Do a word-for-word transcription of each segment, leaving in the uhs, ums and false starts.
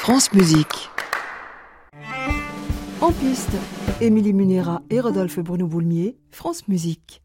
France Musique. En piste, Émilie Munera et Rodolphe Bruno-Boulmier, France Musique.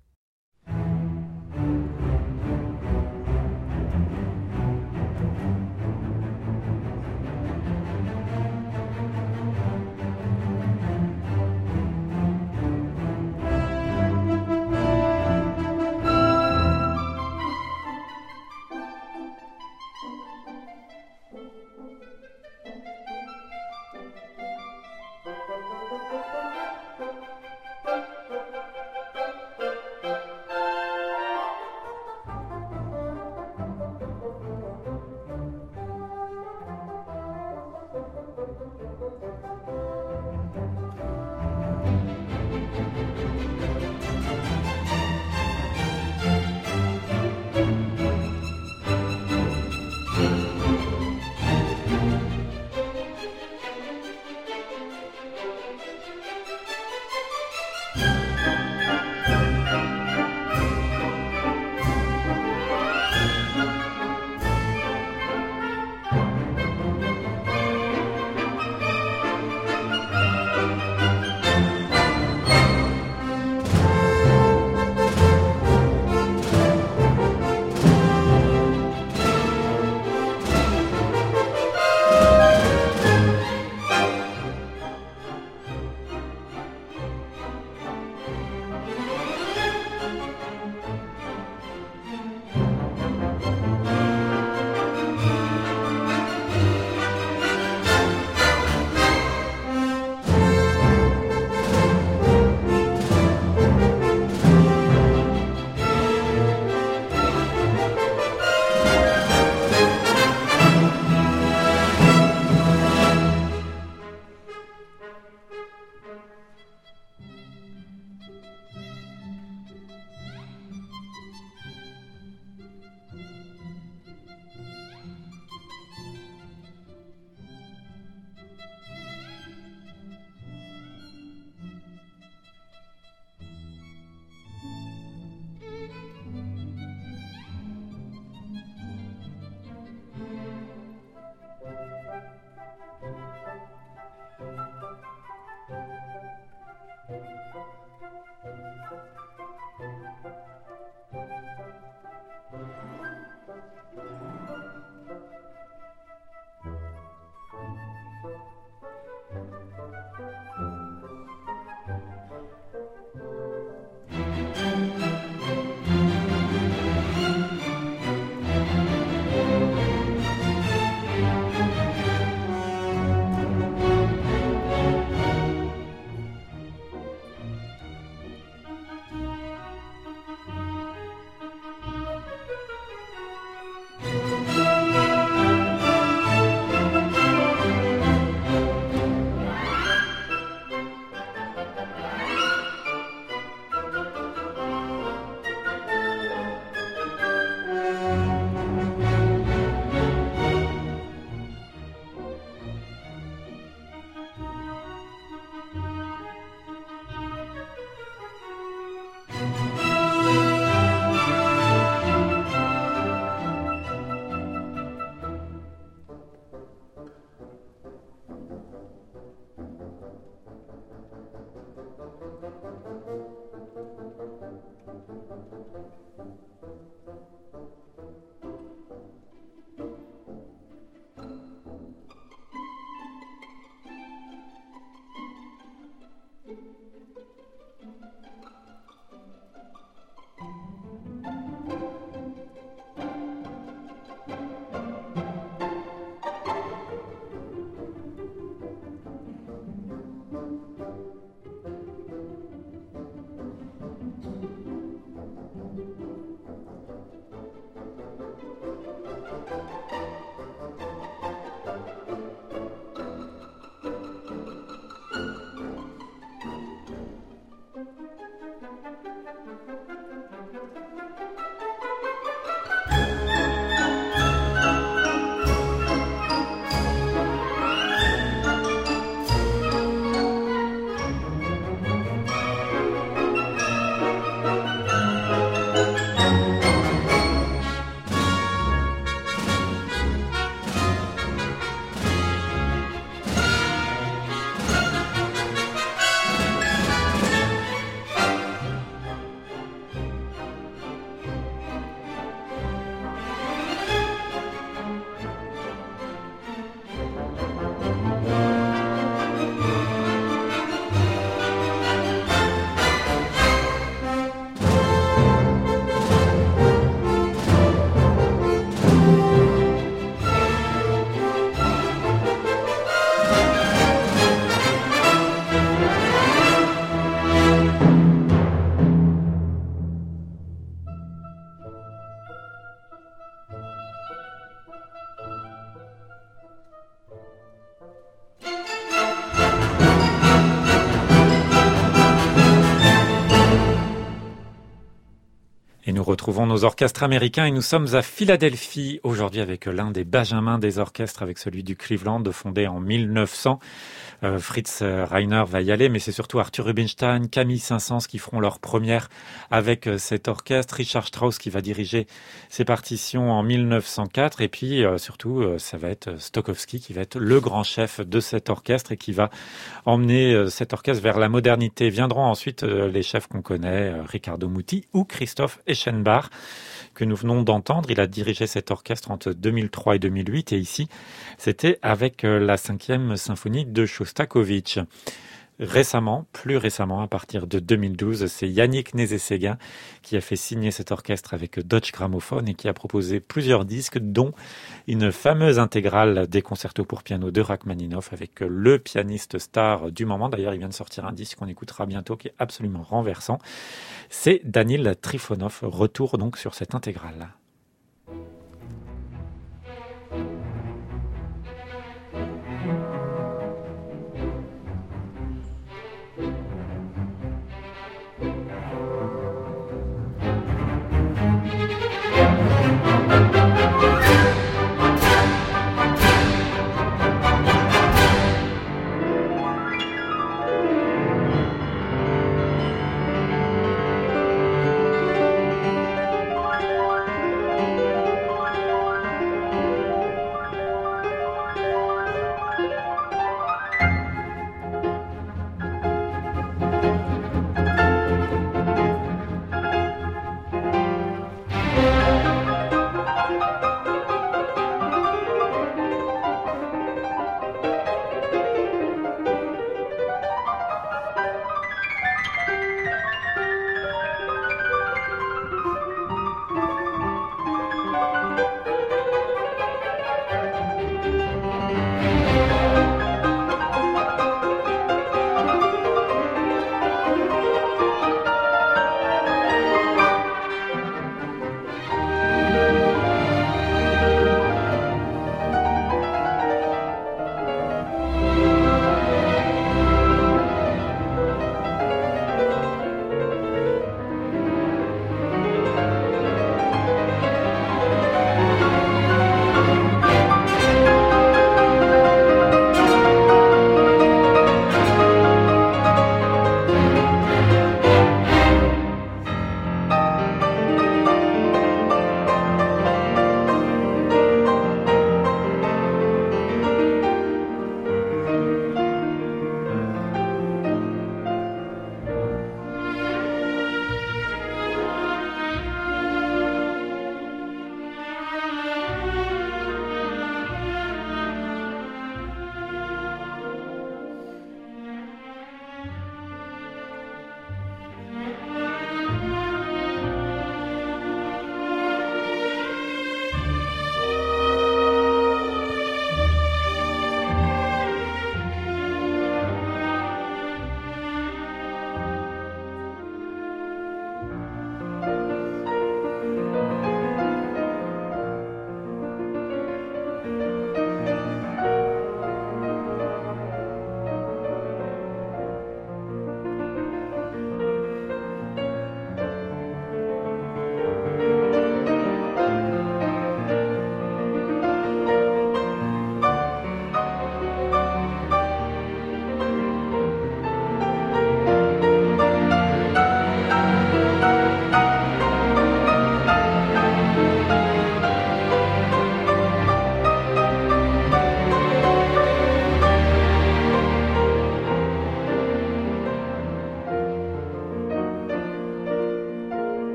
retrouvons nos orchestres américains et nous sommes à Philadelphie aujourd'hui avec l'un des benjamins des orchestres, avec celui du Cleveland, fondé en mille neuf cents. Euh, Fritz Reiner va y aller, mais c'est surtout Arthur Rubinstein, Camille Saint-Saëns qui feront leur première avec euh, cet orchestre, Richard Strauss qui va diriger ses partitions en mille neuf cent quatre, et puis euh, surtout euh, ça va être Stokowski qui va être le grand chef de cet orchestre et qui va emmener euh, cet orchestre vers la modernité. Viendront ensuite euh, les chefs qu'on connaît, euh, Riccardo Muti ou Christoph Eschenbach, que nous venons d'entendre. Il a dirigé cet orchestre entre deux mille trois et deux mille huit, et ici, c'était avec la cinquième symphonie de Shostakovich. Récemment, plus récemment, à partir de deux mille douze, c'est Yannick Nézet-Séguin qui a fait signer cet orchestre avec Deutsche Grammophon et qui a proposé plusieurs disques, dont une fameuse intégrale des concertos pour piano de Rachmaninoff avec le pianiste star du moment. D'ailleurs, il vient de sortir un disque qu'on écoutera bientôt qui est absolument renversant. C'est Danil Trifonov. Retour donc sur cette intégrale.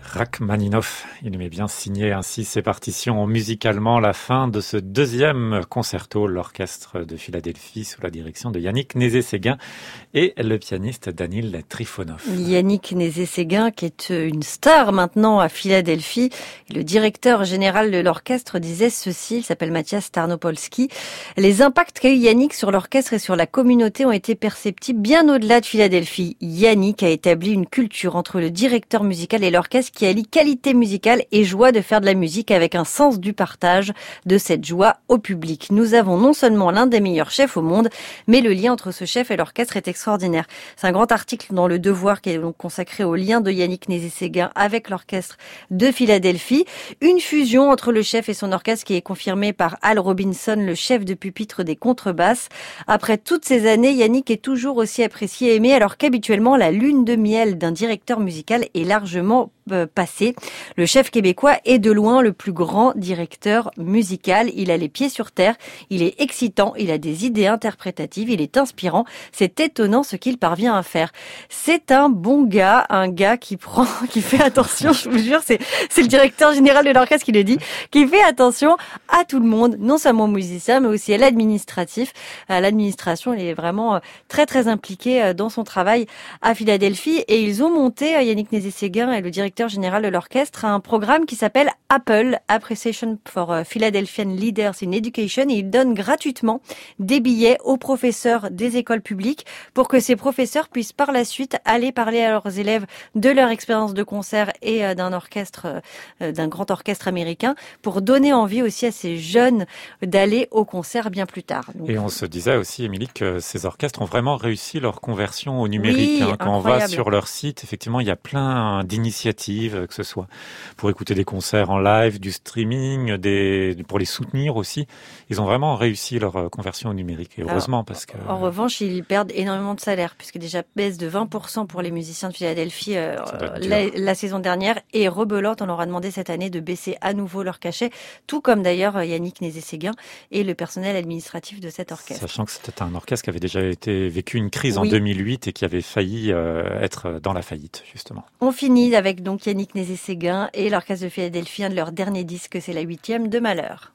Rachmaninoff, il aimait bien signer ainsi ses partitions musicalement. La fin de ce deuxième concerto, l'orchestre de Philadelphie sous la direction de Yannick Nézet-Séguin et le pianiste Danil Trifonov. Yannick Nézet-Séguin qui est une star maintenant à Philadelphie. Le directeur général de l'orchestre disait ceci, il s'appelle Mathias Tarnopolsky. Les impacts qu'a eu Yannick sur l'orchestre et sur la communauté ont été perceptibles bien au-delà de Philadelphie. Yannick a établi une culture entre le directeur musical et l'orchestre qui allie qualité musicale et joie de faire de la musique avec un sens du partage de cette joie au public. Nous avons non seulement l'un des meilleurs chefs au monde, mais le lien entre ce chef et l'orchestre est extraordinaire. C'est un grand article dans Le Devoir qui est donc consacré au lien de Yannick Nézet-Séguin avec l'orchestre de Philadelphie. Une fusion entre le chef et son orchestre qui est confirmée par Al Robinson, le chef de pupitre des contrebasses. Après toutes ces années, Yannick est toujours aussi apprécié et aimé alors qu'habituellement la lune de miel d'un directeur musical est largement passé. Le chef québécois est de loin le plus grand directeur musical. Il a les pieds sur terre, il est excitant, il a des idées interprétatives, il est inspirant. C'est étonnant ce qu'il parvient à faire. C'est un bon gars, un gars qui prend, qui fait attention, je vous jure, c'est, c'est le directeur général de l'orchestre qui le dit, qui fait attention à tout le monde, non seulement aux musiciens, mais aussi à l'administratif. À l'administration, il est vraiment très très impliqué dans son travail à Philadelphie et ils ont monté, Yannick Nézet-Séguin et le directeur général de l'orchestre, un programme qui s'appelle Apple, Appreciation for Philadelphian Leaders in Education, et il donne gratuitement des billets aux professeurs des écoles publiques pour que ces professeurs puissent par la suite aller parler à leurs élèves de leur expérience de concert et d'un orchestre, d'un grand orchestre américain, pour donner envie aussi à ces jeunes d'aller au concert bien plus tard. Donc, et on se disait aussi, Émilie, que ces orchestres ont vraiment réussi leur conversion au numérique. Oui, hein. Quand incroyable. on va sur leur site, effectivement, il y a plein d'initiatives, que ce soit pour écouter des concerts en live, du streaming, des, pour les soutenir aussi. Ils ont vraiment réussi leur conversion au numérique, et heureusement. Alors, parce que... En revanche, ils perdent énormément de salaire, puisque déjà baisse de vingt pour cent pour les musiciens de Philadelphie euh, la, la saison dernière, et rebelote, on leur a demandé cette année de baisser à nouveau leur cachet, tout comme d'ailleurs Yannick Nézet-Séguin et le personnel administratif de cet orchestre. Sachant que c'était un orchestre qui avait déjà été vécu une crise oui. en deux mille huit et qui avait failli euh, être dans la faillite, justement. On finit avec donc Yannick Nézet-Séguin et l'orchestre de Philadelphie, un de leurs derniers disques, c'est la huitième de Malheur.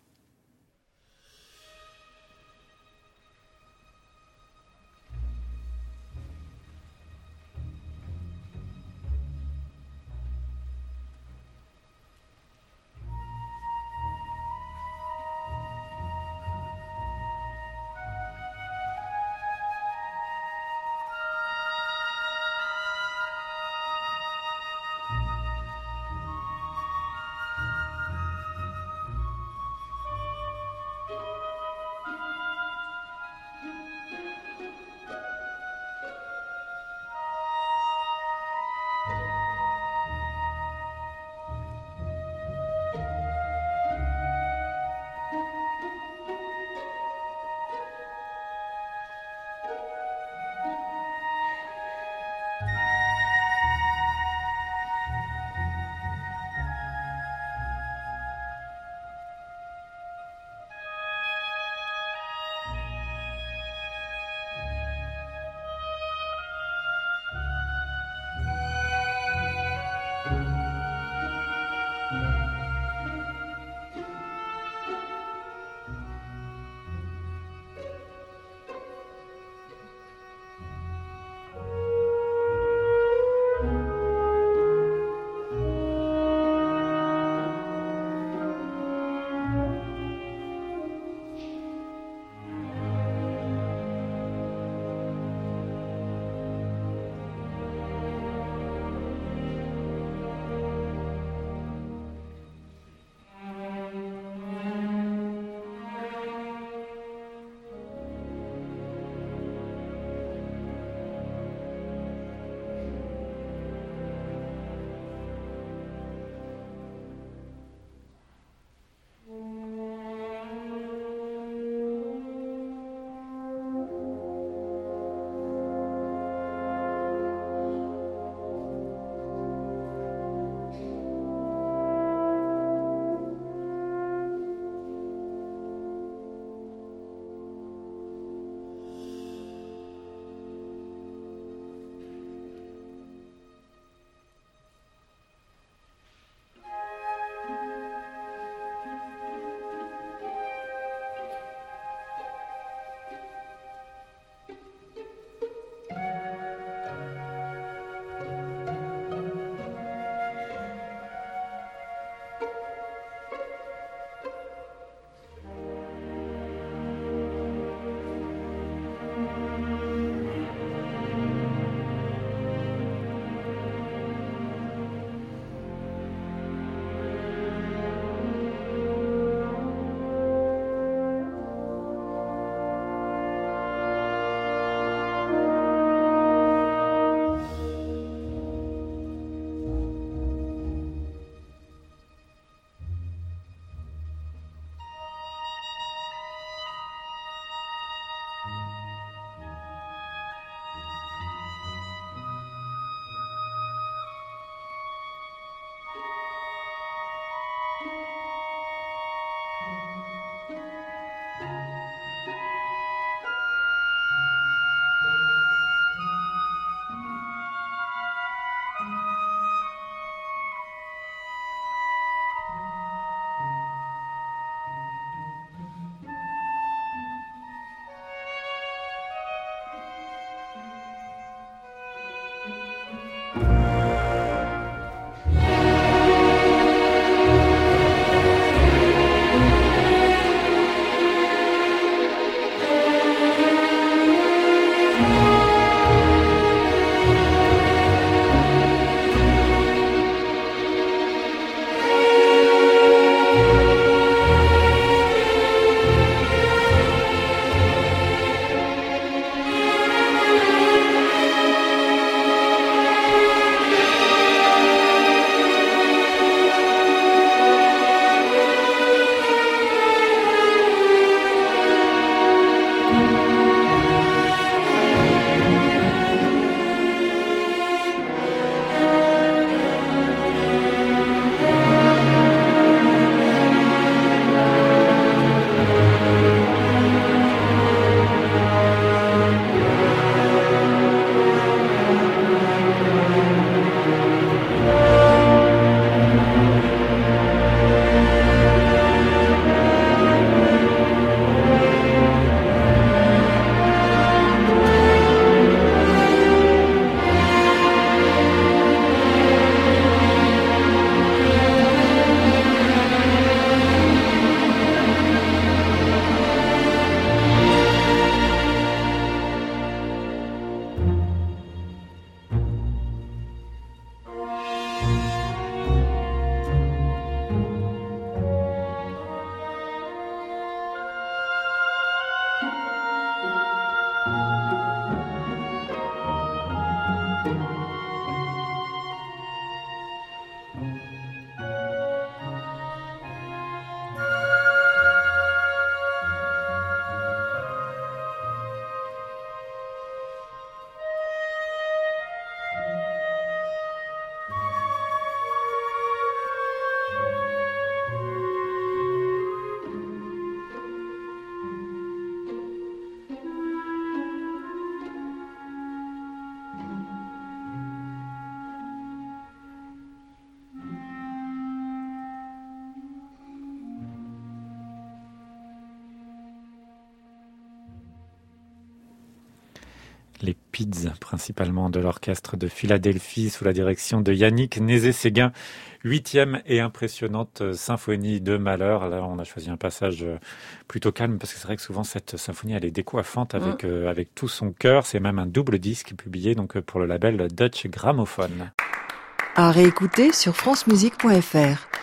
Les Pids, principalement de l'orchestre de Philadelphie, sous la direction de Yannick Nézet-Séguin. Huitième et impressionnante symphonie de Mahler. Là, on a choisi un passage plutôt calme parce que c'est vrai que souvent cette symphonie, elle est décoiffante avec, mmh. euh, avec tout son cœur. C'est même un double disque publié donc pour le label Dutch Gramophone. À réécouter sur francemusique point f r.